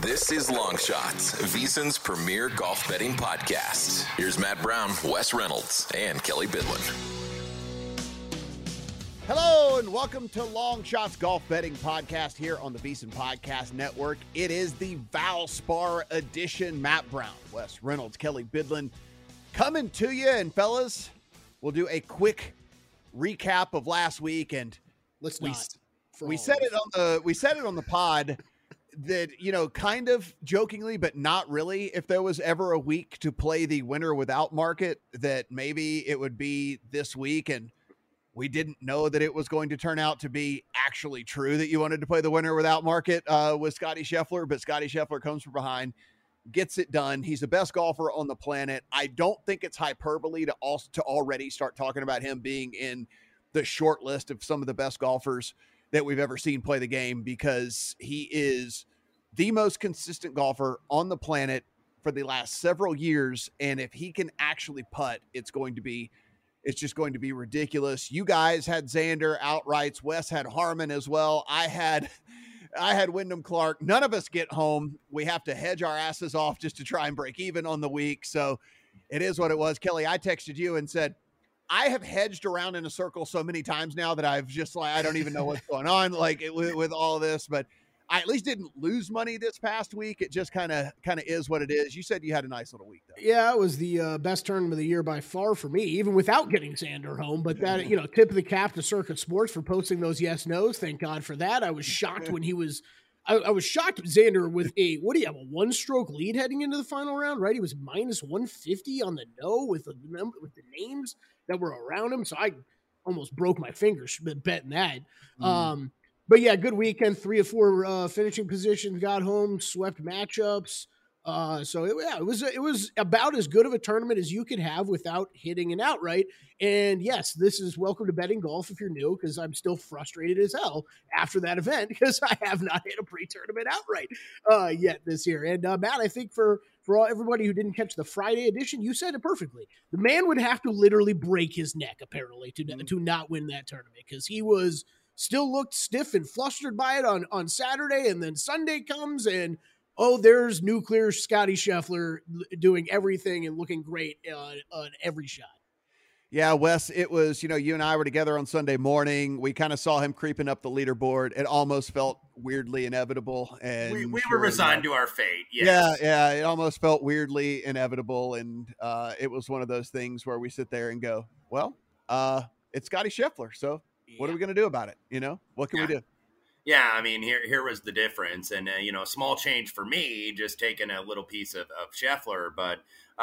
This is Long Shots, VSiN's premier golf betting podcast. Here's Matt Brown, Wes Reynolds, and Kelly Bidlin. Hello and welcome to Long Shots Golf Betting Podcast here on the VSiN Podcast Network. It is the Valspar edition. Matt Brown, Wes Reynolds, Kelly Bidlin coming to you. And fellas, we'll do a quick recap of last week. And we said it on the pod that, you know, kind of jokingly, but not really, if there was ever a week to play the winner without market, that maybe it would be this week. And we didn't know that it was going to turn out to be actually true that you wanted to play the winner without market with Scottie Scheffler, but Scottie Scheffler comes from behind, gets it done. He's the best golfer on the planet. I don't think it's hyperbole to already start talking about him being in the short list of some of the best golfers that we've ever seen play the game, because he is the most consistent golfer on the planet for the last several years. And if he can actually putt, it's just going to be ridiculous. You guys had Xander outrights. Wes had Harman as well. I had Wyndham Clark. None of us get home. We have to hedge our asses off just to try and break even on the week. So it is what it was. Kelly, I texted you and said, I have hedged around in a circle so many times now that I've just I don't even know what's going on with all this, but I at least didn't lose money this past week. It just kind of is what it is. You said you had a nice little week, though. Yeah, it was the best tournament of the year by far for me, even without getting Xander home. But that, tip of the cap to Circuit Sports for posting those yes/nos. Thank God for that. I was shocked when he was. I was shocked Xander with a 1-stroke lead heading into the final round, right? He was minus 150 on the no with the names that were around him. So I almost broke my fingers betting that. But yeah, good weekend. 3 of 4 finishing positions, got home, swept matchups. It was about as good of a tournament as you could have without hitting an outright. And yes, this is welcome to betting golf if you're new, because I'm still frustrated as hell after that event because I have not hit a pre-tournament outright yet this year. And Matt, I think for everybody who didn't catch the Friday edition, you said it perfectly. The man would have to literally break his neck apparently to not win that tournament, because he was still looked stiff and flustered by it on Saturday, and then Sunday comes and there's nuclear Scottie Scheffler doing everything and looking great on every shot. Yeah, Wes, it was, you and I were together on Sunday morning. We kind of saw him creeping up the leaderboard. It almost felt weirdly inevitable. And we were resigned to our fate. Yes. Yeah, it almost felt weirdly inevitable. And it was one of those things where we sit there and go, well, it's Scottie Scheffler. So what are we going to do about it? What can we do? Yeah, I mean, here was the difference. And, a small change for me, just taking a little piece of Scheffler, but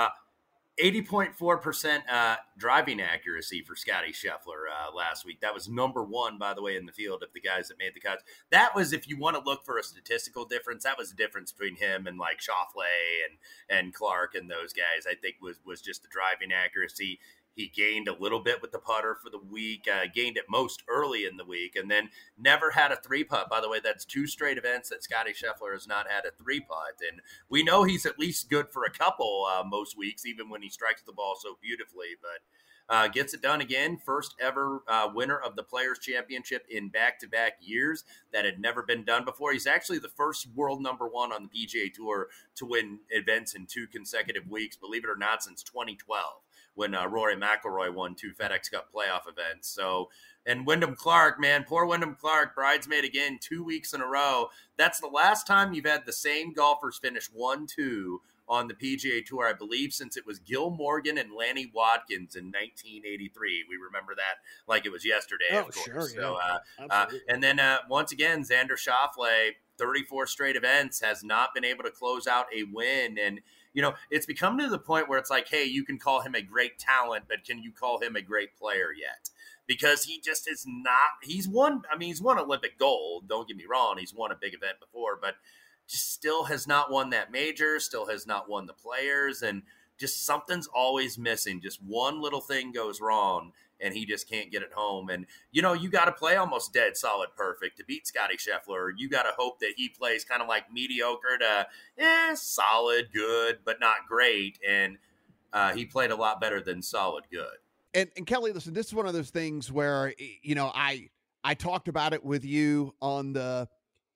80.4% driving accuracy for Scottie Scheffler last week. That was number one, by the way, in the field of the guys that made the cuts. That was, if you want to look for a statistical difference, that was the difference between him and like Schauffele and Clark and those guys, I think was just the driving accuracy. He gained a little bit with the putter for the week, gained it most early in the week, and then never had a 3-putt. By the way, that's 2 straight events that Scottie Scheffler has not had a 3-putt. And we know he's at least good for a couple most weeks, even when he strikes the ball so beautifully. But gets it done again. First ever winner of the Players' Championship in back-to-back years. That had never been done before. He's actually the first world number 1 on the PGA Tour to win events in 2 consecutive weeks, believe it or not, since 2012. When Rory McIlroy won 2 FedEx Cup playoff events. So, and Wyndham Clark, man, poor Wyndham Clark, bridesmaid again, 2 weeks in a row. That's the last time you've had the same golfers finish 1-2 on the PGA Tour, I believe, since it was Gil Morgan and Lanny Watkins in 1983. We remember that like it was yesterday, of course. Sure, so, and then once again, Xander Schauffele, 34 straight events, has not been able to close out a win. And it's become to the point where it's like, hey, you can call him a great talent, but can you call him a great player yet? Because he just is not. He's won Olympic gold. Don't get me wrong. He's won a big event before, but just still has not won that major, still has not won the Players, and just something's always missing. Just one little thing goes wrong, and he just can't get it home. And, you got to play almost dead solid perfect to beat Scottie Scheffler. You got to hope that he plays kind of like mediocre to solid, good, but not great. And he played a lot better than solid good. And Kelly, listen, this is one of those things where, I talked about it with you on the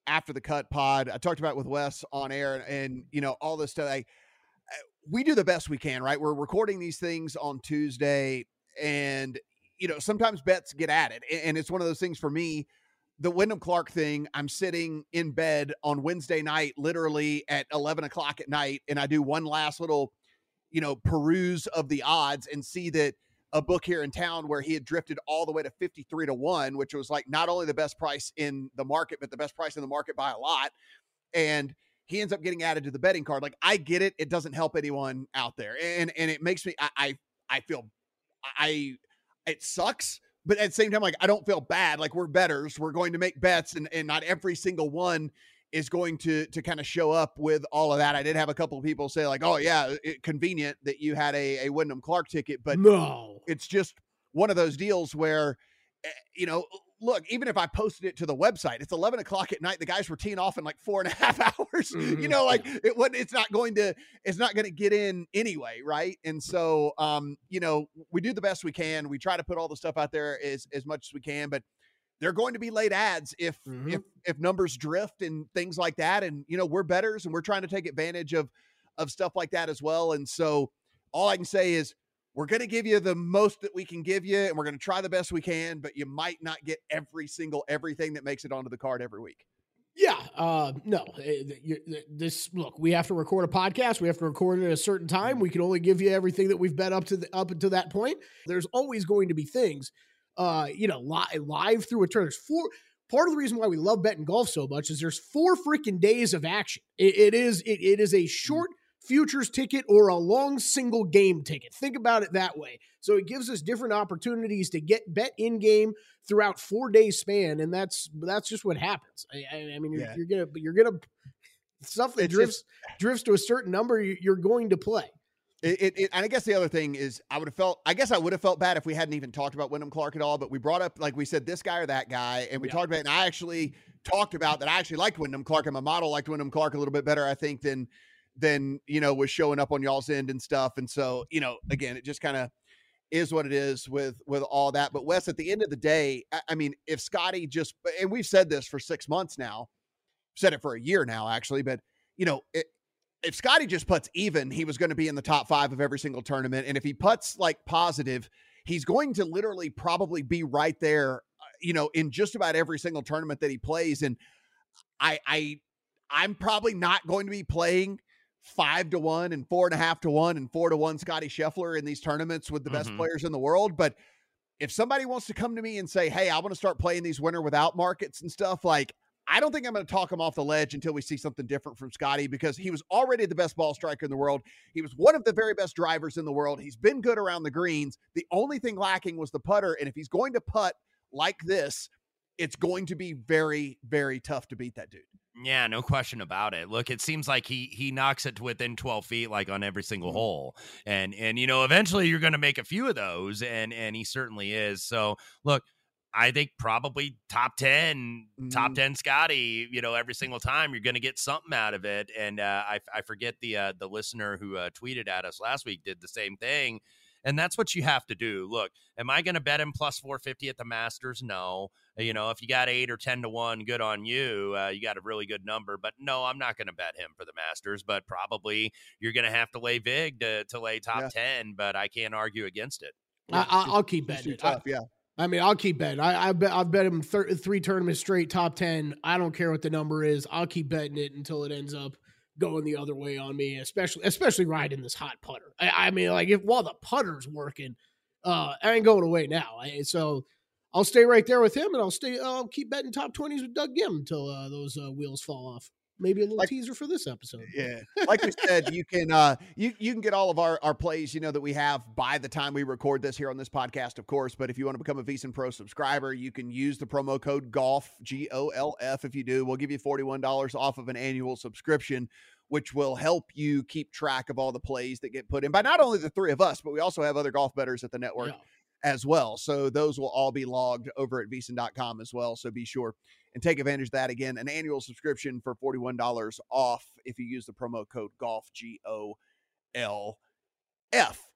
After the Cut pod. I talked about it with Wes on air and all this stuff. We do the best we can, right? We're recording these things on Tuesday and, sometimes bets get added. And it's one of those things for me, the Wyndham Clark thing, I'm sitting in bed on Wednesday night, literally at 11 o'clock at night. And I do one last little, peruse of the odds and see that a book here in town where he had drifted all the way to 53-1, which was like not only the best price in the market, but the best price in the market by a lot. And he ends up getting added to the betting card. Like, I get it. It doesn't help anyone out there. And it makes me, I feel, it sucks, but at the same time, like, I don't feel bad. Like, we're bettors. We're going to make bets and not every single one is going to kind of show up with all of that. I did have a couple of people say like, oh yeah, convenient that you had a Wyndham Clark ticket, but no, it's just one of those deals where, look, even if I posted it to the website, it's 11 o'clock at night. The guys were teeing off in like 4.5 hours, Mm-hmm. it's not going to get in anyway. Right. And so, we do the best we can. We try to put all the stuff out there as much as we can, but they're going to be late ads if numbers drift and things like that. And, we're bettors and we're trying to take advantage of stuff like that as well. And so all I can say is we're going to give you the most that we can give you and we're going to try the best we can, but you might not get everything that makes it onto the card every week. Yeah. No, look, we have to record a podcast. We have to record it at a certain time. We can only give you everything that we've bet up until that point. There's always going to be things, live through a turn. Part of the reason why we love betting golf so much is there's 4 freaking days of action. It is a short futures ticket or a long single game ticket. Think about it that way. So it gives us different opportunities to bet in game throughout 4 days span. And that's just what happens. I mean, Yeah. you're going to stuff that drifts to a certain number, you're going to play. And I guess the other thing is I would have felt bad if we hadn't even talked about Wyndham Clark at all, but we brought up, like we said, this guy or that guy, and we talked about it, and I actually talked about that I actually liked Wyndham Clark, and my model liked Wyndham Clark a little bit better, I think, than was showing up on y'all's end and stuff. And so, again, it just kind of is what it is with all that. But Wes, at the end of the day, I mean, if Scotty and we've said this for 6 months now, said it for a year now, actually, but if Scotty just putts even, he was going to be in the top 5 of every single tournament. And if he putts like positive, he's going to literally probably be right there, in just about every single tournament that he plays. And I'm probably not going to be playing 5-1 and 4.5-1 and 4-1 Scotty Scheffler in these tournaments with the best players in the world. But if somebody wants to come to me and say, hey, I want to start playing these winner without markets and stuff, like, I don't think I'm going to talk him off the ledge until we see something different from Scotty, because he was already the best ball striker in the world. He was one of the very best drivers in the world. He's been good around the greens. The only thing lacking was the putter. And if he's going to putt like this, it's going to be very, very tough to beat that dude. Yeah, no question about it. Look, it seems like he knocks it to within 12 feet, like on every single hole. And eventually you're going to make a few of those. And he certainly is. So look, I think probably top 10 Scotty, every single time you're going to get something out of it. And I forget the listener who tweeted at us last week did the same thing. And that's what you have to do. Look, am I going to bet him plus 450 at the Masters? No. If you got 8 or 10-1, good on you. You got a really good number. But no, I'm not going to bet him for the Masters. But probably you're going to have to lay big to lay top 10. But I can't argue against it. I'll keep betting it. Tough, I mean, I'll keep betting. I've bet him 3 tournaments straight, top 10. I don't care what the number is. I'll keep betting it until it ends up going the other way on me, especially riding this hot putter. I mean, like, while the putter's working, I ain't going away now. So I'll stay right there with him, and I'll keep betting top 20s with Doug Gim until those wheels fall off. Maybe a little teaser for this episode. Yeah. Like we said, you can get all of our plays, that we have by the time we record this here on this podcast, of course. But if you want to become a VSiN Pro subscriber, you can use the promo code GOLF, GOLF. If you do, we'll give you $41 off of an annual subscription, which will help you keep track of all the plays that get put in by not only the 3 of us, but we also have other golf bettors at the network as well. So those will all be logged over at VSiN.com as well. So be sure and take advantage of that. Again, an annual subscription for $41 off if you use the promo code GOLF, GOLF.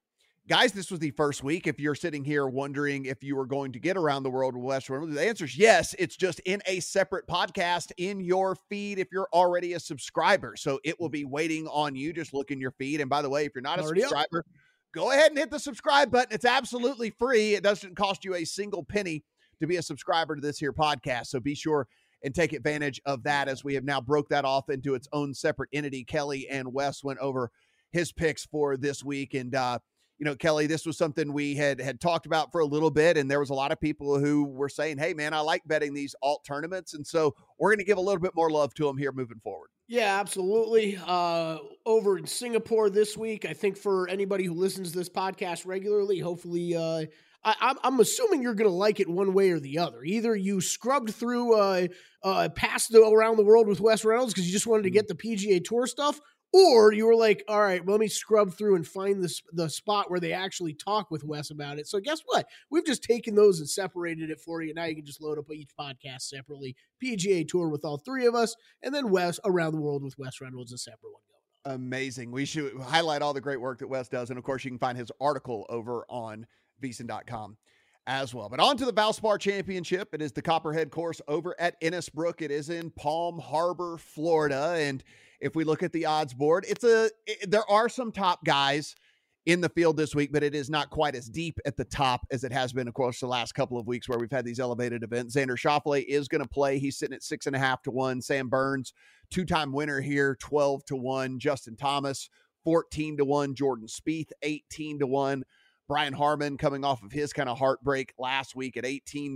guys, this was the first week. If you're sitting here wondering if you were going to get Around the World with Wes Reynolds, the answer is yes. It's just in a separate podcast in your feed if you're already a subscriber. So it will be waiting on you. Just look in your feed. And by the way, if you're not a subscriber, go ahead and hit the subscribe button. It's absolutely free. It doesn't cost you a single penny to be a subscriber to this here podcast. So be sure and take advantage of that, as we have now broke that off into its own separate entity. Kelly and Wes went over his picks for this week. And, Kelly, this was something we had talked about for a little bit, and there was a lot of people who were saying, hey, man, I like betting these alt tournaments. And so we're going to give a little bit more love to them here moving forward. Yeah, absolutely. Over in Singapore this week, I think for anybody who listens to this podcast regularly, hopefully I'm assuming you're going to like it one way or the other. Either you scrubbed through past the Around the World with Wes Reynolds because you just wanted to get the PGA Tour stuff, or you were like, all right, well, let me scrub through and find the spot where they actually talk with Wes about it. So guess what? We've just taken those and separated it for you. Now you can just load up each podcast separately. PGA Tour with all three of us, and then Wes Around the World with Wes Reynolds, a separate one going on. Amazing. We should highlight all the great work that Wes does. And, of course, you can find his article over on VSiN.com as well. But on to the Valspar Championship. It is the Copperhead course over at Innisbrook. It is in Palm Harbor, Florida. And if we look at the odds board, there are some top guys in the field this week, but it is not quite as deep at the top as it has been, of course, the last couple of weeks where we've had these elevated events. Xander Schauffele is going to play. He's sitting at 6.5 to 1. Sam Burns, two-time winner here, 12 to 1. Justin Thomas, 14 to 1. Jordan Spieth, 18 to 1. Brian Harman coming off of his kind of heartbreak last week at 20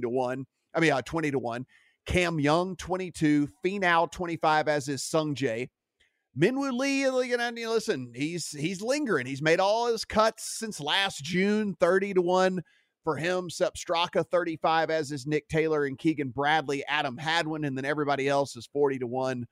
to 1. Cam Young, 22. Finau, 25, as is Sung Jae. Minwoo Lee, listen, he's lingering. He's made all his cuts since last June, 30 to 1 for him. Sepp Straka, 35, as is Nick Taylor and Keegan Bradley, Adam Hadwin, and then everybody else is 40 to 1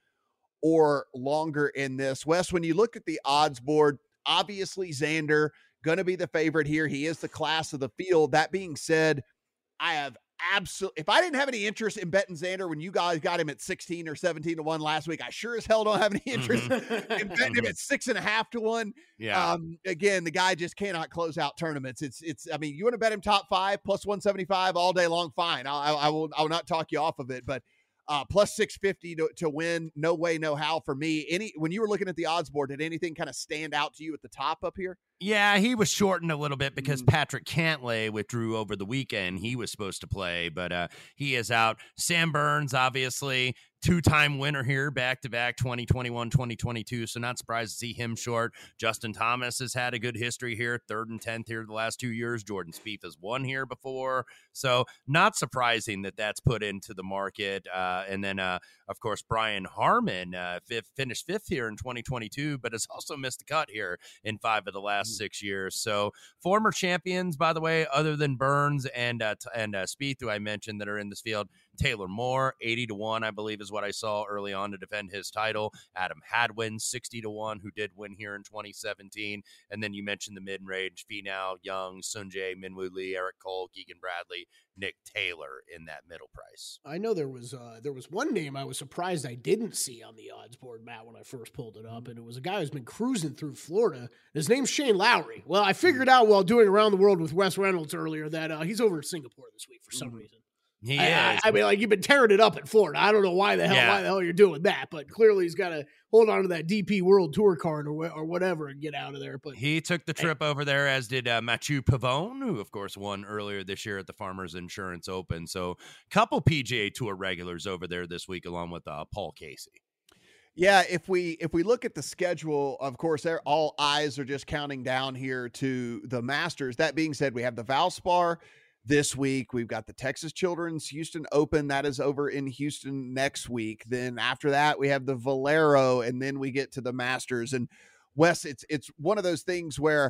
or longer in this. Wes, when you look at the odds board, obviously Xander going to be the favorite here. He is the class of the field. That being said, I have if I didn't have any interest in betting Xander when you guys got him at 16 or 17 to 1 last week, I sure as hell don't have any interest in betting him at 6.5 to 1. Yeah. Again, the guy just cannot close out tournaments. I mean, you want to bet him top 5 plus 175 all day long, fine. I will not talk you off of it, but plus 650 to win, no way, no how for me. When you were looking at the odds board, did anything kind of stand out to you at the top up here? Yeah, he was shortened a little bit because Patrick Cantlay withdrew over the weekend. He was supposed to play, but he is out. Sam Burns, obviously, two-time winner here, back-to-back 2021, 2022, so not surprised to see him short. Justin Thomas has had a good history here, 3rd and 10th here the last 2 years. Jordan Spieth has won here before, so not surprising that that's put into the market. And then, of course, Brian Harman finished 5th here in 2022, but has also missed the cut here in 5 of the last 6 years. So former champions, by the way, other than Burns and Spieth, who I mentioned that are in this field. Taylor Moore, 80 to 1, I believe, is what I saw early on to defend his title. Adam Hadwin, 60 to 1, who did win here in 2017. And then you mentioned the mid-range: Finau, Young, Sung Jae, Minwoo Lee, Eric Cole, Keegan Bradley, Nick Taylor in that middle price. I know there was one name I was surprised I didn't see on the odds board, Matt, when I first pulled it up, and it was a guy who's been cruising through Florida. His name's Shane Lowry. Well, I figured out while doing Around the World with Wes Reynolds earlier that he's over in Singapore this week for some reason. He is. I mean, like, you've been tearing it up in Florida. I don't know why the hell you're doing that, but clearly he's got to hold on to that DP World Tour card or whatever and get out of there. But he took the trip over there, as did Mathieu Pavone, who, of course, won earlier this year at the Farmers Insurance Open. So a couple PGA Tour regulars over there this week, along with Paul Casey. Yeah, if we look at the schedule, of course, all eyes are just counting down here to the Masters. That being said, we have the Valspar this week. We've got the Texas Children's Houston Open. That is over in Houston next week. Then after that, we have the Valero, and then we get to the Masters. And Wes, it's one of those things where,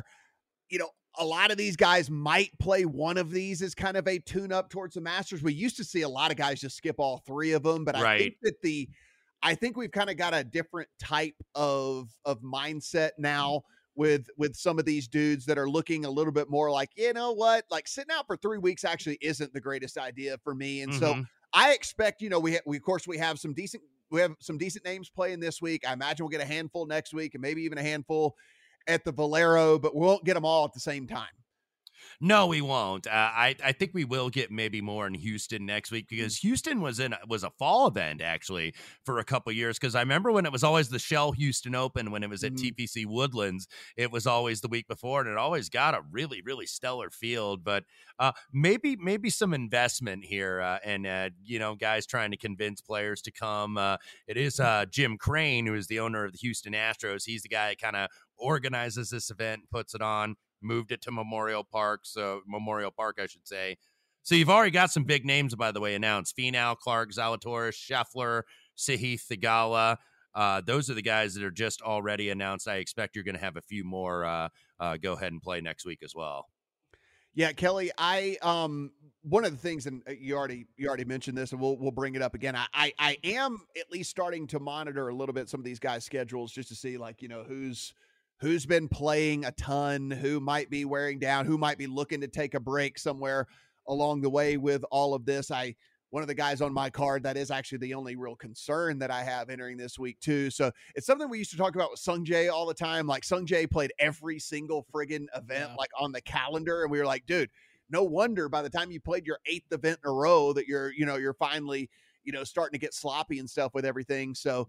a lot of these guys might play one of these as kind of a tune-up towards the Masters. We used to see a lot of guys just skip all 3 of them, but right. I think we've kind of got a different type of mindset now with some of these dudes that are looking a little bit more like, you know what, like sitting out for 3 weeks actually isn't the greatest idea for me. And so I expect, we have some decent names playing this week. I imagine we'll get a handful next week and maybe even a handful at the Valero, but we won't get them all at the same time. No, we won't. I think we will get maybe more in Houston next week, because Houston was a fall event actually for a couple years. Because I remember when it was always the Shell Houston Open, when it was at TPC Woodlands, it was always the week before, and it always got a really, really stellar field. But maybe some investment here, and guys trying to convince players to come. It is Jim Crane, who is the owner of the Houston Astros. He's the guy that kind of organizes this event, puts it on. Moved it to Memorial Park, I should say. So you've already got some big names, by the way, announced. Finau, Clark, Zalatoris, Scheffler, Sahith Theegala. Those are the guys that are just already announced. I expect you're going to have a few more go ahead and play next week as well. Yeah, Kelly, I one of the things, and you already mentioned this, and we'll bring it up again. I am at least starting to monitor a little bit some of these guys' schedules, just to see, like, who's been playing a ton, who might be wearing down, who might be looking to take a break somewhere along the way with all of this. One of the guys on my card, that is actually the only real concern that I have entering this week too. So it's something we used to talk about with Sung Jae all the time. Like, Sung Jae played every single friggin' event like on the calendar. And we were like, dude, no wonder by the time you played your 8th event in a row that you're finally, starting to get sloppy and stuff with everything. So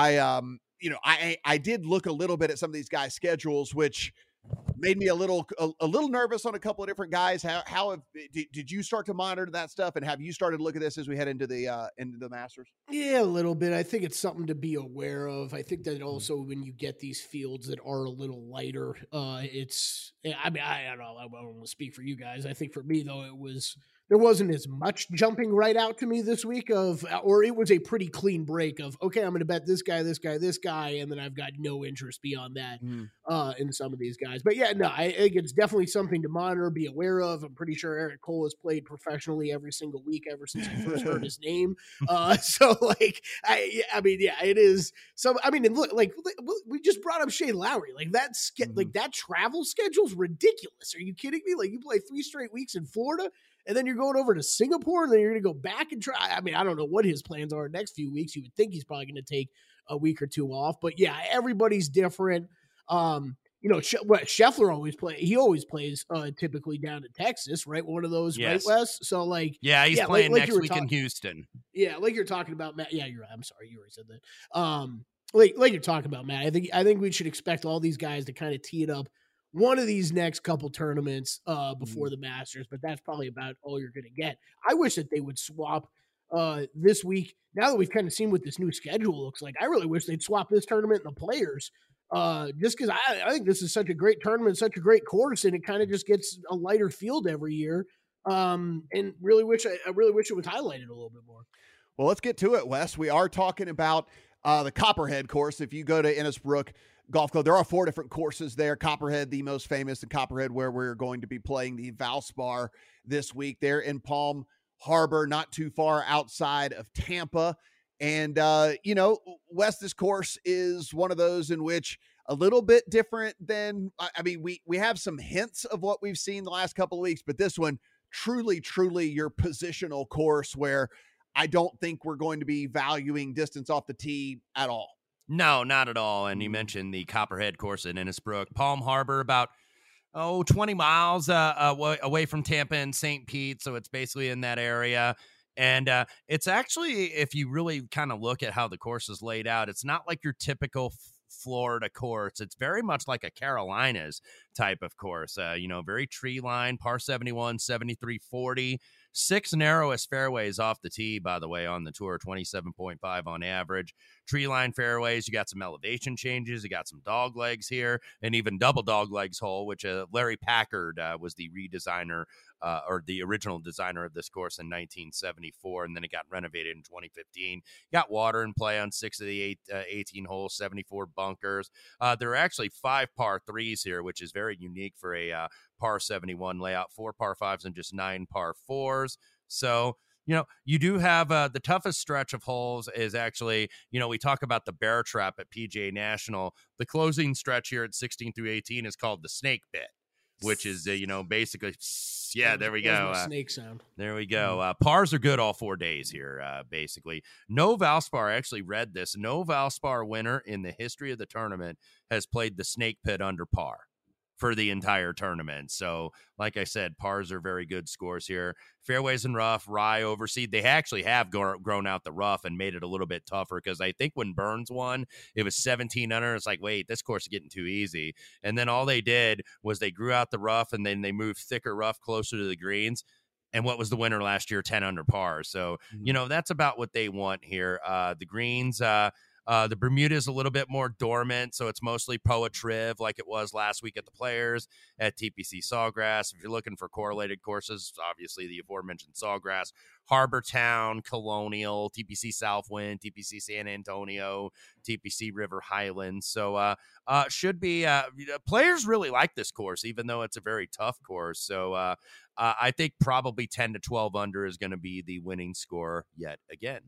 I did look a little bit at some of these guys' schedules, which made me a little nervous on a couple of different guys. Did you start to monitor that stuff, and have you started to look at this as we head into the Masters? Yeah, a little bit. I think it's something to be aware of. I think that also when you get these fields that are a little lighter, I don't know. I don't want to speak for you guys. I think for me though, there wasn't as much jumping right out to me this week or it was a pretty clean break of, okay, I'm going to bet this guy, and then I've got no interest beyond that in some of these guys. But yeah, no, I think it's definitely something to monitor, be aware of. I'm pretty sure Eric Cole has played professionally every single week ever since I first heard his name. So like, it is. So, I mean, and look, like we just brought up Shane Lowry. Like like that travel schedule's ridiculous. Are you kidding me? Like, you play 3 straight weeks in Florida, and then you're going over to Singapore, and then you're going to go back and try. I mean, I don't know what his plans are next few weeks. You would think he's probably going to take a week or two off. But yeah, everybody's different. Scheffler always plays typically down in Texas, right? One of those, yes. Right, Wes? So like, he's playing next week in Houston. Yeah, like you're talking about, Matt. Yeah, you're right. I'm sorry, you already said that. Like you're talking about, Matt. I think we should expect all these guys to kind of tee it up one of these next couple tournaments before the Masters, but that's probably about all you're going to get. I wish that they would swap this week. Now that we've kind of seen what this new schedule looks like, I really wish they'd swap this tournament and the Players, just because I think this is such a great tournament, such a great course, and it kind of just gets a lighter field every year. And I really wish it was highlighted a little bit more. Well, let's get to it, Wes. We are talking about the Copperhead course. If you go to Innisbrook Golf Club, there are 4 different courses there. Copperhead, the most famous, and Copperhead, where we're going to be playing the Valspar this week. They're in Palm Harbor, not too far outside of Tampa. And, Wes, this course is one of those in which a little bit different than, we have some hints of what we've seen the last couple of weeks, but this one, truly your positional course where I don't think we're going to be valuing distance off the tee at all. No, not at all. And you mentioned the Copperhead course in Innisbrook. Palm Harbor, about 20 miles away from Tampa and St. Pete, so it's basically in that area. And it's actually, if you really kind of look at how the course is laid out, it's not like your typical Florida course. It's very much like a Carolinas type of course. Very tree line, par 71, 73, 40. 6 narrowest fairways off the tee, by the way, on the tour, 27.5 on average. Tree line fairways, you got some elevation changes, you got some dog legs here, and even double dog legs hole, which Larry Packard was the redesigner or the original designer of this course in 1974, and then it got renovated in 2015. Got water in play on 6 of the 18 holes, 74 bunkers. There are actually 5 par 3s here, which is very unique for a par 71 layout, 4 par 5s and just 9 par 4s. So, you do have the toughest stretch of holes is actually, we talk about the bear trap at PGA National. The closing stretch here at 16 through 18 is called the snake bit. which is, basically, yeah, there we go. Snake sound. There we go. Pars are good all 4 days here, basically. No Valspar, I actually read this. No Valspar winner in the history of the tournament has played the snake pit under par for the entire tournament. So, like I said, pars are very good scores here. Fairways and rough, rye, overseed. They actually have grown out the rough and made it a little bit tougher, because I think when Burns won, it was 17 under. It's like, wait, this course is getting too easy. And then all they did was they grew out the rough, and then they moved thicker rough closer to the greens. And what was the winner last year? 10 under par. So, that's about what they want here. The greens, the Bermuda is a little bit more dormant, so it's mostly Poa-Triv like it was last week at the Players, at TPC Sawgrass. If you're looking for correlated courses, obviously the aforementioned Sawgrass, Harbor Town, Colonial, TPC Southwind, TPC San Antonio, TPC River Highlands. So should be players really like this course, even though it's a very tough course. So I think probably 10 to 12 under is going to be the winning score yet again.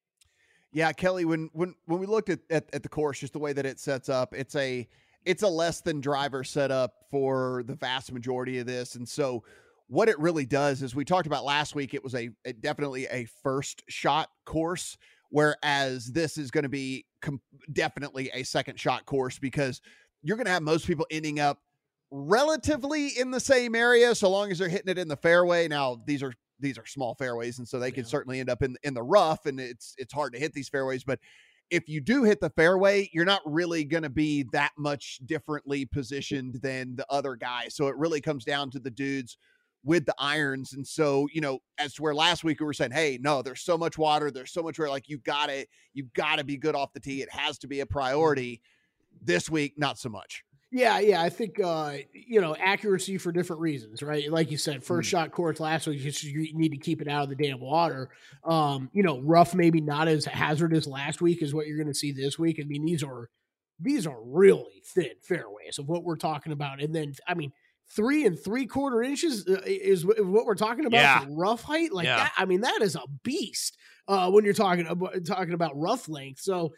Yeah, Kelly, when we looked at the course, just the way that it sets up, it's a less than driver setup for the vast majority of this. And so what it really does is, we talked about last week, it was definitely a first shot course, whereas this is going to be definitely a second shot course, because you're going to have most people ending up relatively in the same area, so long as they're hitting it in the fairway. Now, these are small fairways, and so they can certainly end up in the rough, and it's hard to hit these fairways. But if you do hit the fairway, you're not really going to be that much differently positioned than the other guy. So it really comes down to the dudes with the irons. And so, as to where last week we were saying, hey, no, there's so much water, there's so much where, like, you've got to be good off the tee. It has to be a priority. This week, not so much. Yeah, I think, accuracy for different reasons, right? Like you said, first shot course last week, you need to keep it out of the damn water. Rough maybe not as hazardous last week as what you're going to see this week. I mean, these are really thin fairways of what we're talking about. And then, 3 3/4 inches is what we're talking about for rough height. Like that, that is a beast when you're talking about rough length. So,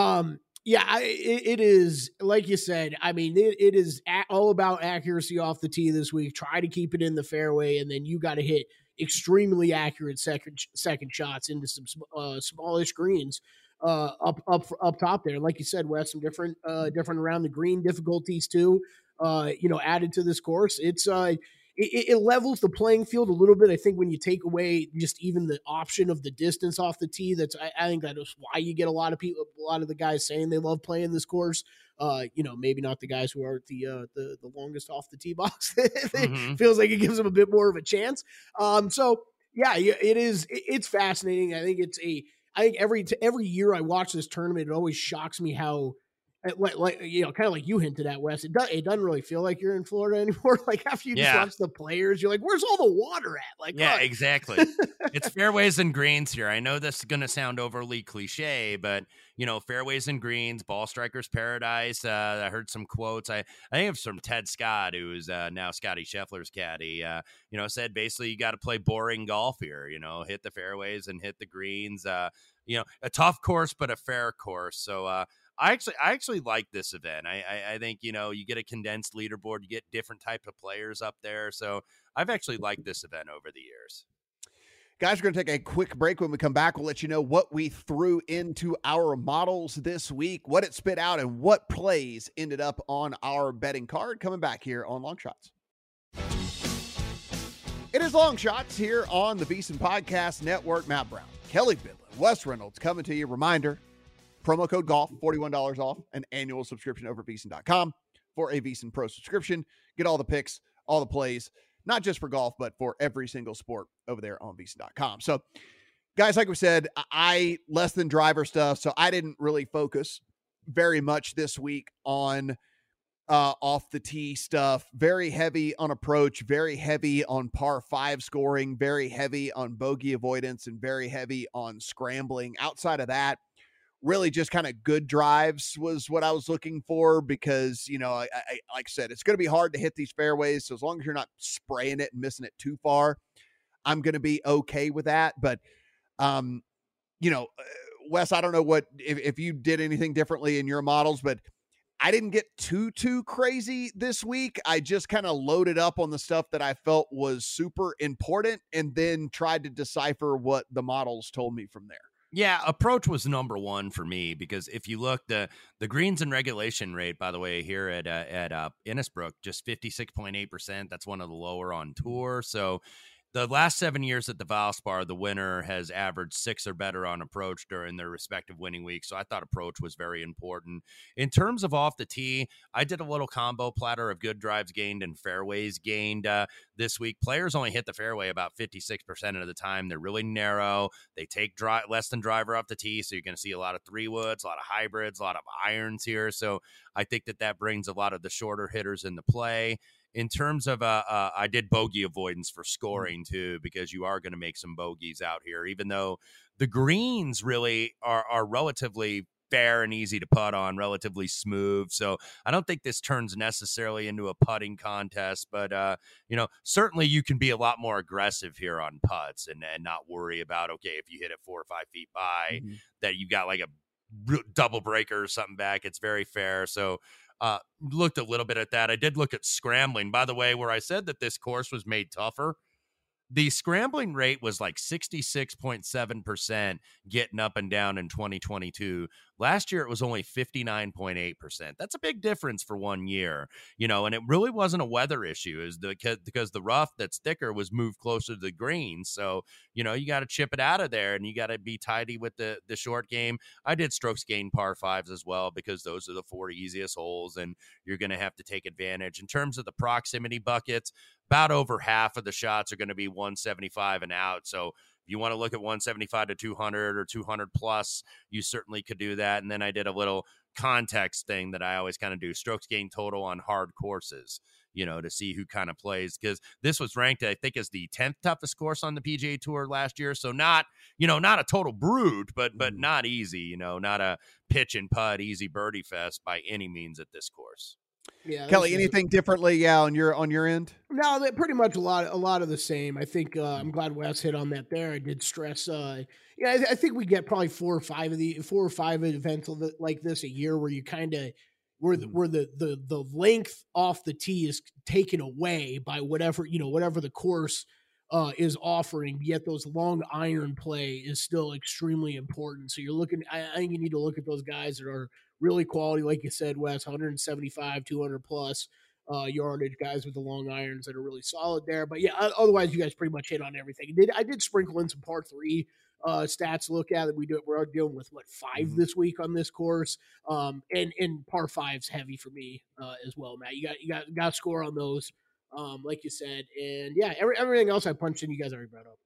it is, like you said, it is all about accuracy off the tee this week. Try to keep it in the fairway, and then you got to hit extremely accurate second shots into some smallish greens up top there. Like you said, Wes, some different around the green difficulties too, added to this course. It's it levels the playing field a little bit. I think when you take away just even the option of the distance off the tee, I think that is why you get a lot of the guys saying they love playing this course. Maybe not the guys who are the longest off the tee box. Feels like it gives them a bit more of a chance. It's fascinating. I think every year I watch this tournament, it always shocks me how, kind of like you hinted at, Wes, it doesn't really feel like you're in Florida anymore. Like, after you just watch the players, you're like, where's all the water at? Like, exactly. It's fairways and greens here. I know this is going to sound overly cliche, but fairways and greens, ball striker's paradise. I heard some quotes. I think it's from Ted Scott, who is now Scotty Scheffler's caddy. Said basically you got to play boring golf here. Hit the fairways and hit the greens. A tough course, but a fair course. So, I actually like this event. I think, you get a condensed leaderboard, you get different type of players up there. So I've actually liked this event over the years. Guys, we're going to take a quick break. When we come back, we'll let you know what we threw into our models this week, what it spit out, and what plays ended up on our betting card. Coming back here on Long Shots. It is Long Shots here on the VSiN Podcast Network. Matt Brown, Kelly Bidlin, Wes Reynolds coming to you. Reminder, promo code GOLF, $41 off an annual subscription over VSiN.com for a VSiN Pro subscription. Get all the picks, all the plays, not just for golf, but for every single sport over there on VSiN.com. So, guys, like we said, I less than driver stuff, so I didn't really focus very much this week on off the tee stuff. Very heavy on approach, very heavy on par 5 scoring, very heavy on bogey avoidance, and very heavy on scrambling. Outside of that, really just kind of good drives was what I was looking for, because, I like I said, it's going to be hard to hit these fairways. So as long as you're not spraying it and missing it too far, I'm going to be okay with that. But, Wes, I don't know if you did anything differently in your models, but I didn't get too crazy this week. I just kind of loaded up on the stuff that I felt was super important and then tried to decipher what the models told me from there. Yeah, approach was number one for me because if you look, the greens and regulation rate, by the way, here at Innisbrook, just 56.8%. That's one of the lower on tour. So the last 7 years at the Valspar, the winner has averaged 6 or better on approach during their respective winning weeks. So I thought approach was very important. In terms of off the tee, I did a little combo platter of good drives gained and fairways gained this week. Players only hit the fairway about 56% of the time. They're really narrow. They take less than driver off the tee. So you're going to see a lot of 3-woods, a lot of hybrids, a lot of irons here. So I think that brings a lot of the shorter hitters into play. In terms of, I did bogey avoidance for scoring too, because you are going to make some bogeys out here, even though the greens really are relatively fair and easy to putt on, relatively smooth. So I don't think this turns necessarily into a putting contest, but certainly you can be a lot more aggressive here on putts and not worry about, okay, if you hit it 4 or 5 feet by, that you've got like a double breaker or something back. It's very fair. So looked a little bit at that. I did look at scrambling, by the way, where I said that this course was made tougher. The scrambling rate was like 66.7% getting up and down in 2022. Last year, it was only 59.8%. That's a big difference for 1 year, and it really wasn't a weather issue because the rough that's thicker was moved closer to the green. So, you got to chip it out of there and you got to be tidy with the short game. I did strokes gain par 5s as well because those are the 4 easiest holes and you're going to have to take advantage. In terms of the proximity buckets, about over half of the shots are going to be 175 and out. So if you want to look at 175 to 200 or 200 plus, you certainly could do that. And then I did a little context thing that I always kind of do, strokes gain total on hard courses, to see who kind of plays, because this was ranked, I think, as the 10th toughest course on the PGA Tour last year. So not a total brood, but not easy, not a pitch and putt, easy birdie fest by any means at this course. Yeah, Kelly, anything differently on your end? No, they're pretty much a lot of the same. I think I'm glad Wes hit on that there. I did stress. I think we get probably 4 or 5 events like this a year where you kind of where the length off the tee is taken away by whatever the course is offering. Yet those long iron play is still extremely important. So you're looking. I think you need to look at those guys that are really quality, like you said, Wes, 175, 200 plus yardage guys with the long irons that are really solid there. But yeah, otherwise you guys pretty much hit on everything. I did sprinkle in some par 3 stats to look at that. We're dealing with 5 this week on this course. And par 5's heavy for me as well, Matt. You got to score on those, like you said. And yeah, everything else I punched in, you guys already brought up.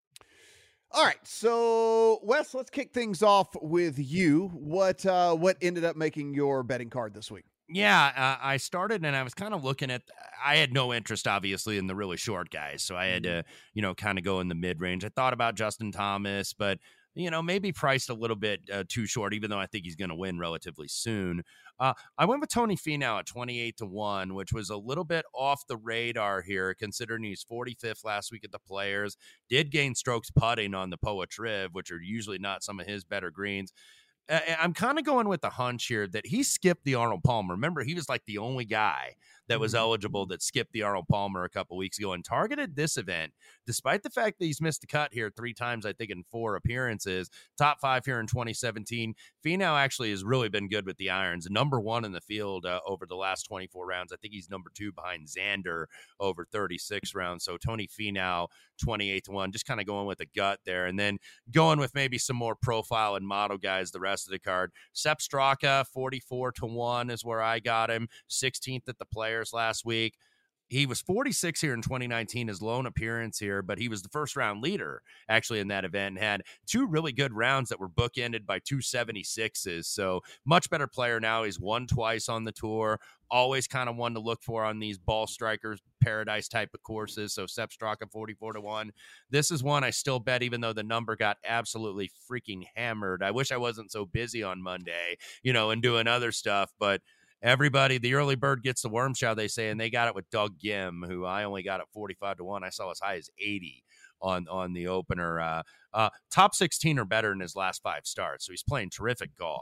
All right, so Wes, let's kick things off with you. What ended up making your betting card this week? Yeah, I started and I was kind of looking at, I had no interest obviously in the really short guys. So I had to, kind of go in the mid range. I thought about Justin Thomas, but maybe priced a little bit too short, even though I think he's going to win relatively soon. I went with Tony Finau at 28-1, which was a little bit off the radar here, considering he's 45th last week at the Players, did gain strokes putting on the Poa Triv, which are usually not some of his better greens. I'm kind of going with the hunch here that he skipped the Arnold Palmer. Remember, he was like the only guy that was eligible that skipped the Arnold Palmer a couple weeks ago and targeted this event, despite the fact that he's missed the cut here 3 times, I think, in 4 appearances. Top 5 here in 2017. Finau actually has really been good with the irons. Number 1 in the field over the last 24 rounds. I think he's number 2 behind Xander over 36 rounds. So Tony Finau, 28-1, just kind of going with a gut there. And then going with maybe some more profile and model guys the rest of the card. Sepp Straka, 44-1 is where I got him. 16th at the Players last week. He was 46 here in 2019, his lone appearance here, but he was the first round leader actually in that event and had 2 really good rounds that were bookended by 276s. So much better player now. He's won twice on the tour. Always kind of one to look for on these ball strikers, paradise type of courses. So Sepp Straka 44-1. This is one I still bet, even though the number got absolutely freaking hammered. I wish I wasn't so busy on Monday, and doing other stuff, but everybody, the early bird gets the worm, shall they say, and they got it with Doug Gim, who I only got at 45-1. I saw as high as 80 on the opener. Top 16 or better in his last 5 starts, so he's playing terrific golf.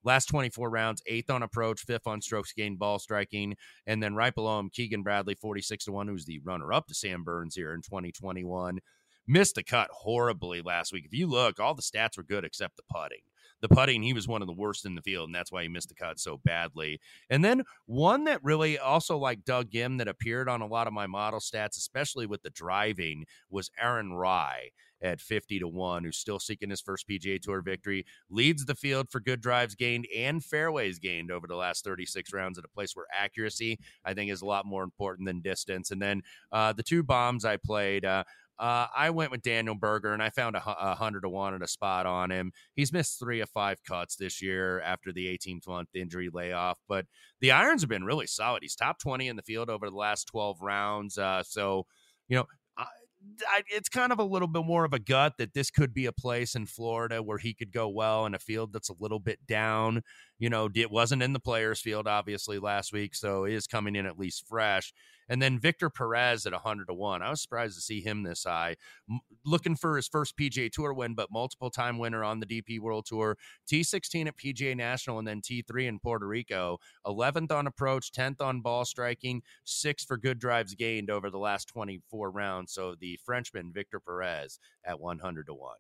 Last 24 rounds, 8th on approach, 5th on strokes gained, ball striking. And then right below him, Keegan Bradley, 46-1, who's the runner-up to Sam Burns here in 2021. Missed the cut horribly last week. If you look, all the stats were good except the putting. The putting, he was one of the worst in the field, and that's why he missed the cut so badly. And then one that really also, like Doug Gim, that appeared on a lot of my model stats, especially with the driving, was Aaron Rai at 50-1, who's still seeking his first PGA Tour victory, leads the field for good drives gained and fairways gained over the last 36 rounds at a place where accuracy, I think, is a lot more important than distance. And then the two bombs I played, I went with Daniel Berger, and I found 100-1 at a spot on him. He's missed 3 of 5 cuts this year after the 18th-month injury layoff, but the irons have been really solid. He's top 20 in the field over the last 12 rounds. So, you know, it's kind of a little bit more of a gut that this could be a place in Florida where he could go well in a field that's a little bit down. You know, it wasn't in the Players Field, obviously, last week, so he is coming in at least fresh. And then Victor Perez at 100-1. I was surprised to see him this high. Looking for his first PGA Tour win, but multiple-time winner on the DP World Tour. T16 at PGA National, and then T3 in Puerto Rico. 11th on approach, 10th on ball striking, 6th for good drives gained over the last 24 rounds. So the Frenchman, Victor Perez, at 100-1.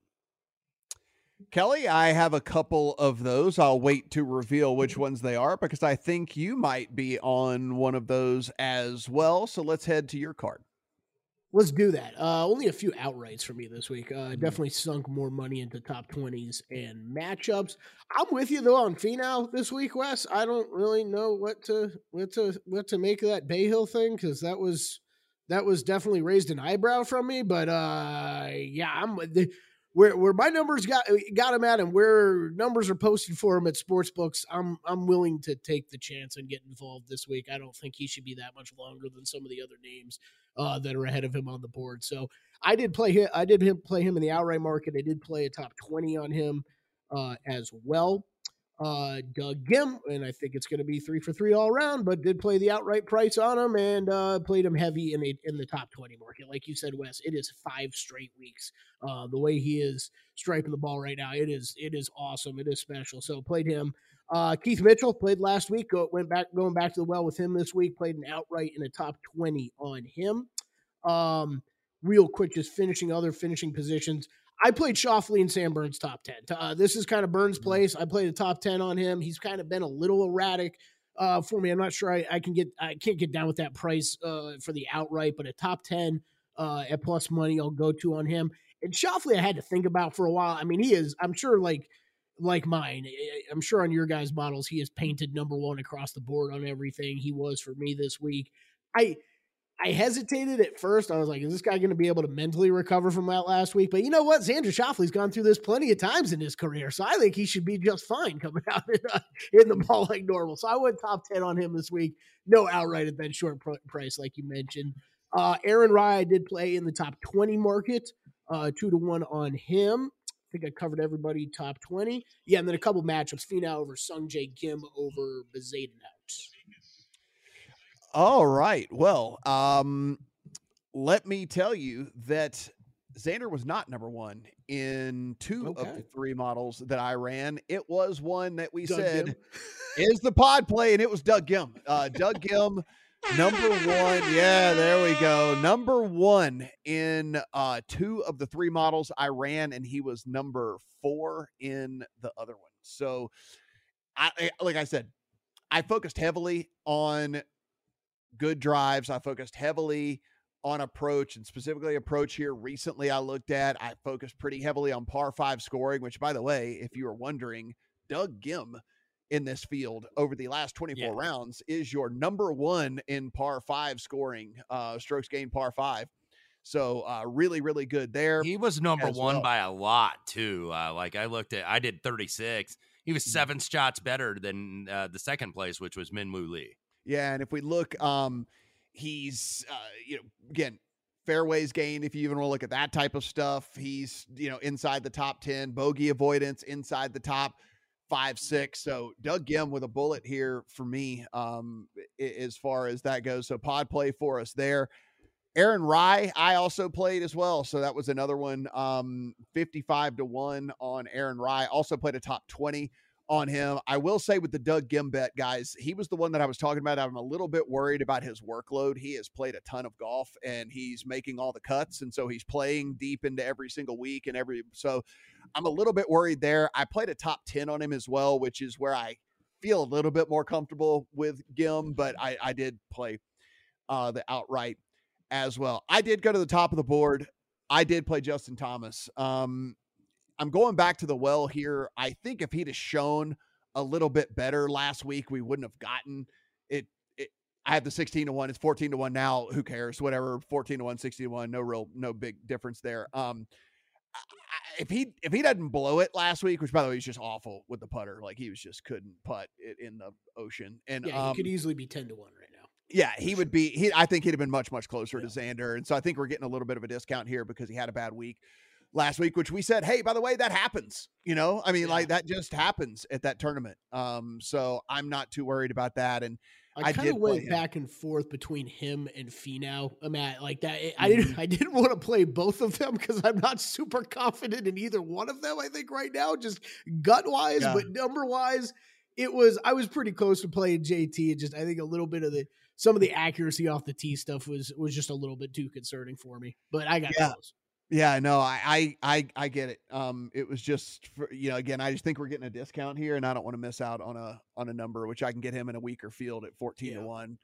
Kelly, I have a couple of those. I'll wait to reveal which ones they are because I think you might be on one of those as well. So let's head to your card. Let's do that. Only a few outrights for me this week. Definitely sunk more money into top 20s and matchups. I'm with you though on Finau this week, Wes. I don't really know what to make of that Bay Hill thing because that was definitely raised an eyebrow from me. But yeah, I'm where my numbers got him at, and where numbers are posted for him at sportsbooks, I'm willing to take the chance and get involved this week. I don't think he should be that much longer than some of the other names that are ahead of him on the board. So I did play him in the outright market. I did play a top 20 on him as well. Doug Gim, and I think it's going to be 3 for 3 all around, but did play the outright price on him and played him heavy in the top 20 market. Like you said, Wes, it is 5 straight weeks. The way he is striping the ball right now, it is awesome. It is special. So played him. Keith Mitchell played last week. Going back to the well with him this week. Played an outright in the top 20 on him. Real quick, just finishing positions. I played Schauffele and Sam Burns top 10. This is kind of Burns' place. I played a top 10 on him. He's kind of been a little erratic for me. I'm not sure I can't get down with that price for the outright, but a top 10 at plus money I'll go to on him. And Schauffele I had to think about for a while. I mean, he is, I'm sure like mine, I'm sure on your guys' models, he is painted number 1 across the board on everything. He was for me this week. I hesitated at first. I was like, is this guy going to be able to mentally recover from that last week? But you know what? Xander Schauffele's gone through this plenty of times in his career, so I think he should be just fine coming out in the ball like normal. So I went top 10 on him this week. No outright at that short price, like you mentioned. Aaron Rai, I did play in the top 20 market, 2-1 on him. I think I covered everybody top 20. Yeah, and then a couple matchups. Finau over Sungjae Kim over Bezuidenhout. All right. Well, let me tell you that Xander was not number 1 in 2 of the 3 models that I ran. It was one that we said is the pod play, and it was Doug Gim. Doug Gim, number 1. Yeah, there we go. Number 1 in 2 of the 3 models I ran, and he was number 4 in the other one. So, like I said, I focused heavily on good drives. I focused heavily on approach, and specifically approach here recently I focused pretty heavily on par 5 scoring, which, by the way, if you were wondering, Doug Gim in this field over the last 24 rounds is your number 1 in par 5 scoring, strokes gained par 5. So really, really good there. He was number 1 by a lot too. I did 36. He was 7 shots better than the second place, which was Min-Woo Lee. Yeah, and if we look, he's, again, fairways gained, if you even want to look at that type of stuff. He's, inside the top 10, bogey avoidance inside the top 5, 6. So Doug Gim with a bullet here for me as far as that goes. So pod play for us there. Aaron Rai, I also played as well. So that was another one, 55-1 on Aaron Rai. Also played a top 20 on him. I will say with the Doug Ghim bet, guys, he was the one that I was talking about. I'm a little bit worried about his workload. He has played a ton of golf and he's making all the cuts. And so he's playing deep into every single week so I'm a little bit worried there. I played a top 10 on him as well, which is where I feel a little bit more comfortable with Ghim, but I did play the outright as well. I did go to the top of the board. I did play Justin Thomas. I'm going back to the well here. I think if he'd have shown a little bit better last week, we wouldn't have gotten it. I have the 16-1. It's 14-1 now. Who cares? Whatever. 14-1, 16-1. No big difference there. If he doesn't blow it last week, which by the way, he's just awful with the putter. Like he couldn't putt it in the ocean. And yeah, he could easily be 10-1 right now. Yeah, he would be. I think he'd have been much closer to Xander. And so I think we're getting a little bit of a discount here because he had a bad week last week, which we said, hey, by the way, that happens, like that just happens at that tournament. So I'm not too worried about that. And I kind of went back and forth between him and Finau. I'm at like that. I didn't want to play both of them because I'm not super confident in either one of them. I think right now, just gut wise, but number wise, I was pretty close to playing JT. And just, I think a little bit of some of the accuracy off the tee stuff was just a little bit too concerning for me, but I got close. Yeah, no, I get it. It was just for, again, I just think we're getting a discount here and I don't want to miss out on a number, which I can get him in a weaker field at 14-1.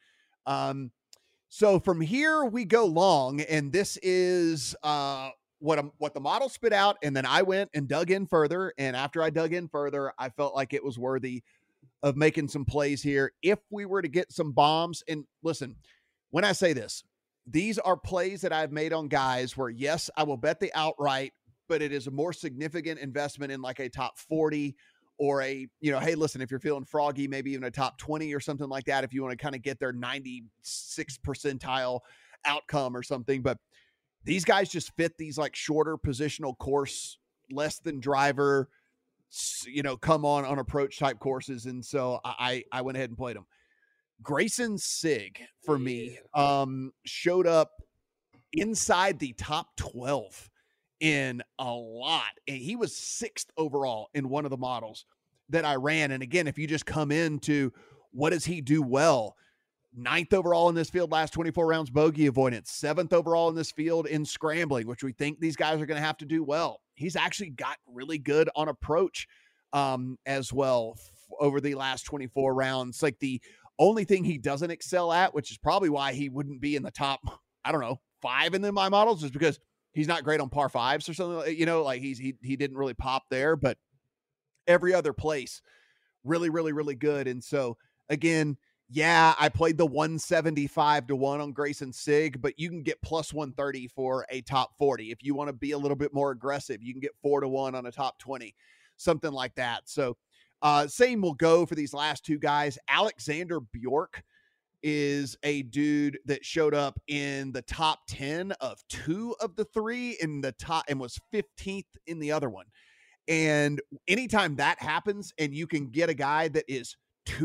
So from here we go long, and this is what the model spit out. And then I went and dug in further. And after I dug in further, I felt like it was worthy of making some plays here. If we were to get some bombs, and listen, when I say this, these are plays that I've made on guys where, yes, I will bet the outright, but it is a more significant investment in like a top 40 or hey, listen, if you're feeling froggy, maybe even a top 20 or something like that, if you want to kind of get their 96th percentile outcome or something. But these guys just fit these like shorter positional course, less than driver, come on approach type courses. And so I went ahead and played them. Grayson Sigg for me showed up inside the top 12 in a lot. And he was 6th overall in one of the models that I ran. And again, if you just come into what does he do well, 9th overall in this field, last 24 rounds, bogey avoidance, 7th overall in this field in scrambling, which we think these guys are going to have to do well. He's actually got really good on approach as well over the last 24 rounds. Like the only thing he doesn't excel at, which is probably why he wouldn't be in the top, 5 in my models, is because he's not great on par 5s or something, like he didn't really pop there, but every other place really, really, really good. And so again, I played the 175-1 on Grayson Sigg, but you can get plus 130 for a top 40. If you want to be a little bit more aggressive, you can get 4-1 on a top 20, something like that. So same will go for these last two guys. Alexander Bjork is a dude that showed up in the top 10 of 2 of the 3 in the top and was 15th in the other one. And anytime that happens and you can get a guy that is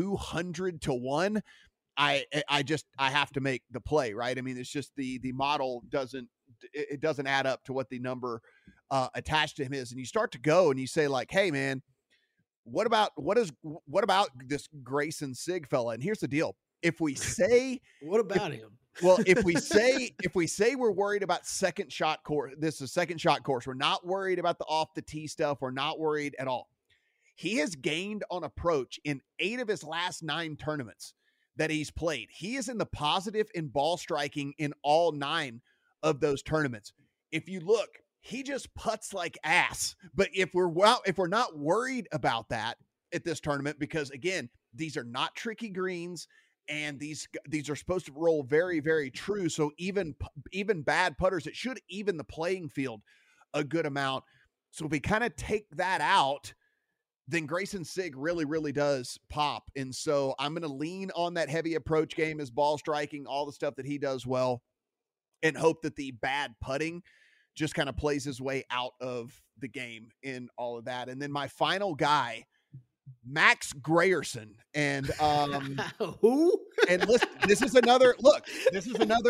200-1, I have to make the play, right? I mean, it's just the model doesn't add up to what the number attached to him is. And you start to go and you say like, hey man, what about this Grayson Sigg fella? And here's the deal. If we say, what about him? Well, if we say we're worried about second shot course, this is a second shot course. We're not worried about the off the tee stuff. We're not worried at all. He has gained on approach in 8 of his last 9 tournaments that he's played. He is in the positive in ball striking in all 9 of those tournaments. If you look, he just putts like ass. But if we're not worried about that at this tournament, because again, these are not tricky greens and these are supposed to roll very, very true. So even bad putters, it should even the playing field a good amount. So if we kind of take that out, then Grayson Sigg really, really does pop. And so I'm going to lean on that heavy approach game, his ball striking, all the stuff that he does well, and hope that the bad putting just kind of plays his way out of the game in all of that. And then my final guy, Max Grayerson. And who? And listen, this is another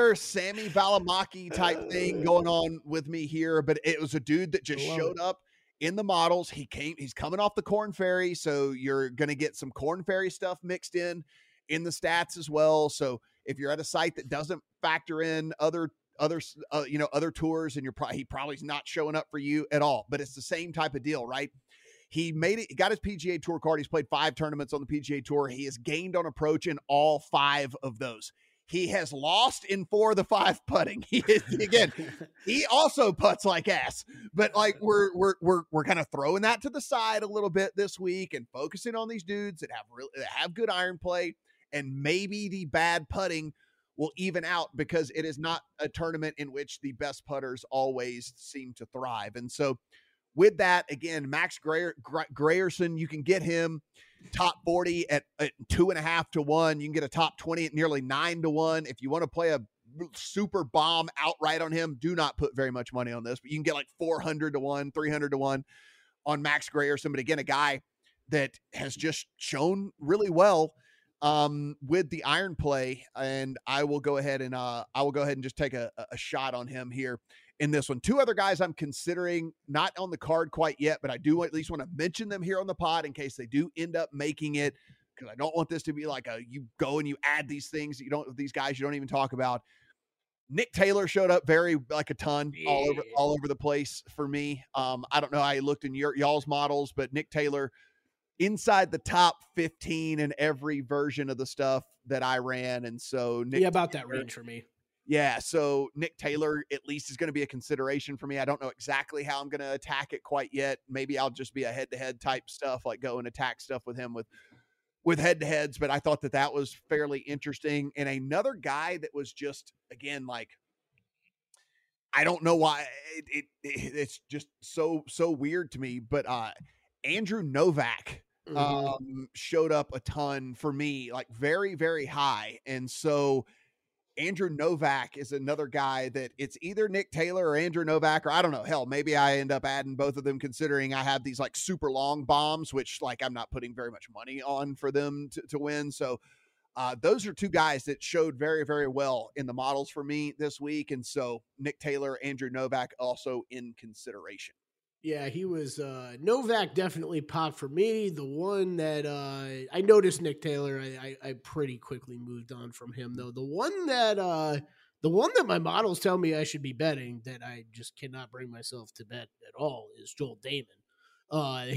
Sammy Valimaki type thing going on with me here, but it was a dude that just showed up in the models. He's coming off the Corn Ferry, so you're going to get some Corn Ferry stuff mixed in the stats as well. So if you're at a site that doesn't factor in other tours, and he probably's not showing up for you at all, but it's the same type of deal, right? He got his PGA Tour card. He's played 5 tournaments on the PGA Tour. He has gained on approach in all 5 of those. He has lost in 4 of the 5 putting. He also putts like ass, but like we're kind of throwing that to the side a little bit this week and focusing on these dudes that have good iron play, and maybe the bad putting will even out because it is not a tournament in which the best putters always seem to thrive. And so with that, again, Max Grierson, you can get him top 40 at 2.5 to 1. You can get a top 20 at nearly 9 to 1. If you want to play a super bomb outright on him, do not put very much money on this, but you can get like 400 to 1, 300 to 1 on Max Grierson. But again, a guy that has just shown really well with the iron play, and I will go ahead and just take a shot on him here in this one. 2 other guys I'm considering, not on the card quite yet, but I do at least want to mention them here on the pod in case they do end up making it, because I don't want this to be like you go and you add these things that these guys you don't even talk about. Nick Taylor showed up a ton all over the place for me. I don't know how you looked in y'all's models, but Nick Taylor inside the top 15 in every version of the stuff that I ran. And so about that range for me. Yeah, so Nick Taylor at least is going to be a consideration for me. I don't know exactly how I'm going to attack it quite yet. Maybe I'll just be a head-to-head type stuff, like go and attack stuff with him with head-to-heads, but I thought that was fairly interesting. And another guy that was just, again, like, I don't know why it's just so weird to me, but Andrew Novak showed up a ton for me, like very, very high. And so Andrew Novak is another guy that it's either Nick Taylor or Andrew Novak, or I don't know. Hell, maybe I end up adding both of them, considering I have these like super long bombs, which like I'm not putting very much money on for them to win. So those are 2 guys that showed very, very well in the models for me this week. And so Nick Taylor, Andrew Novak also in consideration. Yeah, he was Novak definitely popped for me. The one that I noticed Nick Taylor, I pretty quickly moved on from him though. The one that my models tell me I should be betting that I just cannot bring myself to bet at all is Joel Dahmen.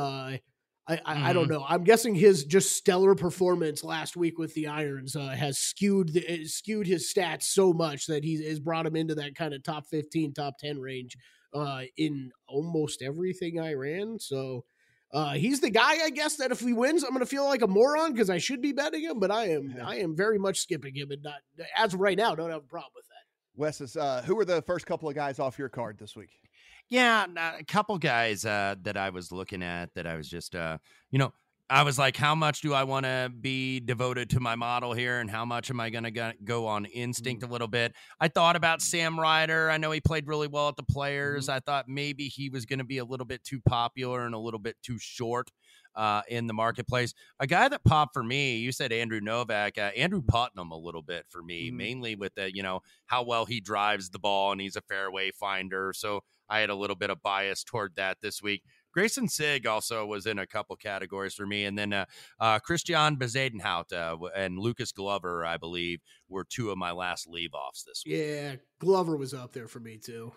I don't know. I'm guessing his just stellar performance last week with the irons has skewed his stats so much that he has brought him into that kind of top 15, top 10 range in almost everything I ran. So he's the guy, I guess, that if he wins, I'm going to feel like a moron because I should be betting him, but I am very much skipping him, and not, as of right now, don't have a problem with that. Wes, who were the first couple of guys off your card this week? Yeah, a couple guys that I was looking at that I was just, I was like, how much do I want to be devoted to my model here, and how much am I going to go on instinct a little bit? I thought about Sam Ryder. I know he played really well at the Players. I thought maybe he was going to be a little bit too popular and a little bit too short in the marketplace. A guy that popped for me, you said Andrew Novak, Andrew Putnam a little bit for me, mainly with how well he drives the ball, and he's a fairway finder. So I had a little bit of bias toward that this week. Grayson Sigg also was in a couple categories for me. And then Christian Bezuidenhout and Lucas Glover, I believe, were 2 of my last leave-offs this week. Yeah, Glover was up there for me too.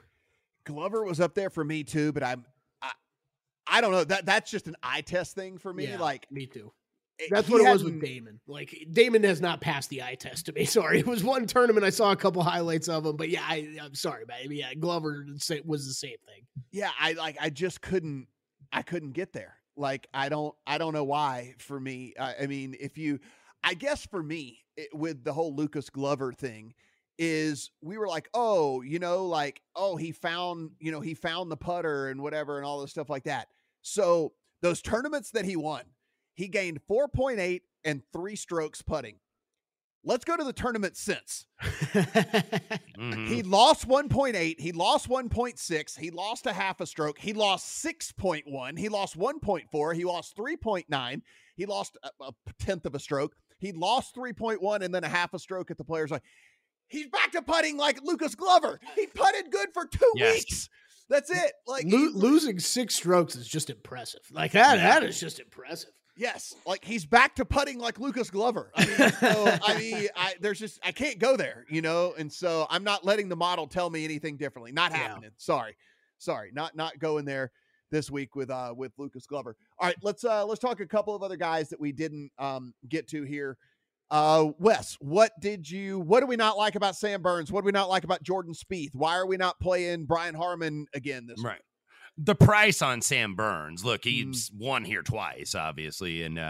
But I don't know. That's just an eye test thing for me. Yeah, like me too. That's what it was with Dahmen. Like, Dahmen has not passed the eye test to me. Sorry. It was one tournament. I saw a couple highlights of him, but yeah, I'm sorry, man. Yeah, Glover was the same thing. Yeah. I just couldn't get there. Like, I don't know why for me. I mean, I guess for me with the whole Lucas Glover thing is we were like, he found the putter and whatever and all this stuff like that. So those tournaments that he won, he gained 4.8 and 3 strokes putting. Let's go to the tournament since. He lost 1.8. He lost 1.6. He lost a half a stroke. He lost 6.1. He lost 1.4. He lost 3.9. He lost a tenth of a stroke. He lost 3.1 and then a half a stroke at the Players. Like, he's back to putting like Lucas Glover. He putted good for 2 weeks. That's it. Like losing 6 strokes is just impressive. Like that is just impressive. Yes, like he's back to putting like Lucas Glover. I can't go there, and so I'm not letting the model tell me anything differently. Not happening. Sorry, not going there this week with Lucas Glover. All right, let's talk a couple of other guys that we didn't get to here. Wes, what do we not like about Sam Burns? What do we not like about Jordan Spieth? Why are we not playing Brian Harman again this week? The price on Sam Burns. Look, he's won here twice, obviously, and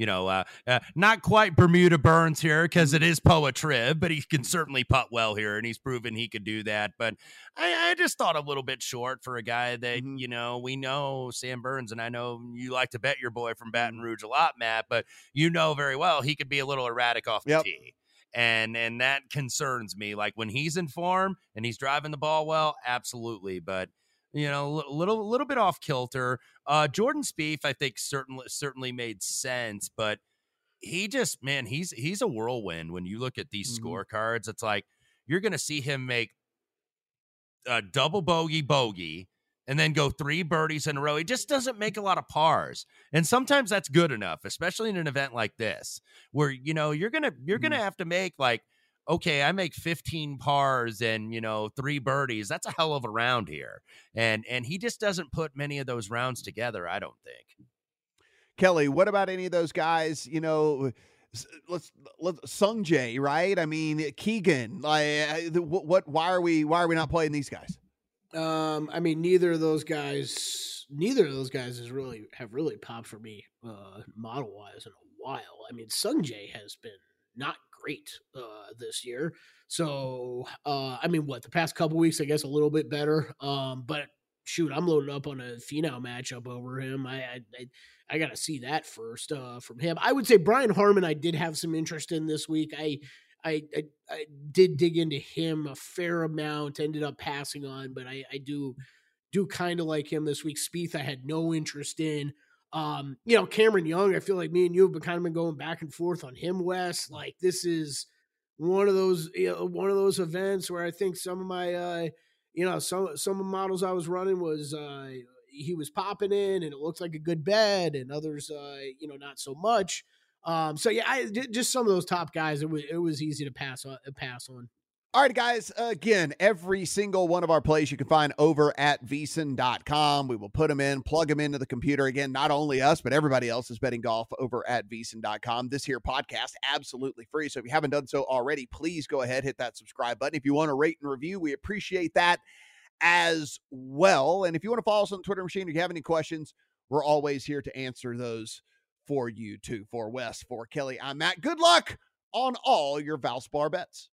not quite Bermuda Burns here because it is Poa Trib, but he can certainly putt well here, and he's proven he could do that. But I just thought a little bit short for a guy that we know Sam Burns, and I know you like to bet your boy from Baton Rouge a lot, Matt, but you know very well he could be a little erratic off the tee. And that concerns me. Like when he's in form and he's driving the ball well, absolutely, but little bit off kilter. Jordan Spieth, I think certainly made sense, but he just, man, he's a whirlwind. When you look at these scorecards, it's like you're going to see him make a double bogey, and then go 3 birdies in a row. He just doesn't make a lot of pars, and sometimes that's good enough, especially in an event like this, where you're gonna have to make like, okay, I make 15 pars and, 3 birdies. That's a hell of a round here. And he just doesn't put many of those rounds together, I don't think. Kelly, what about any of those guys, let's Sungjae, right? I mean, Keegan, like why are we not playing these guys? I mean, neither of those guys have really popped for me, model wise in a while. I mean, Sungjae has been not great this year. So, the past couple weeks, I guess a little bit better. But shoot, I'm loading up on a Finau matchup over him. I got to see that first from him. I would say Brian Harman, I did have some interest in this week. I did dig into him a fair amount, ended up passing on, but I do kind of like him this week. Spieth, I had no interest in. Cameron Young, I feel like me and you have been going back and forth on him, Wes. Like this is one of those events where I think some of my, some of the models I was running was, he was popping in and it looks like a good bet, and others, not so much. Just some of those top guys, it was easy to pass on. All right, guys, again, every single one of our plays you can find over at VSiN.com. We will put them in, plug them into the computer. Again, not only us, but everybody else is betting golf over at VSiN.com. This here podcast, absolutely free. So if you haven't done so already, please go ahead, hit that subscribe button. If you want to rate and review, we appreciate that as well. And if you want to follow us on the Twitter machine, if you have any questions, we're always here to answer those for you too. For Wes, for Kelly, I'm Matt. Good luck on all your Valspar bets.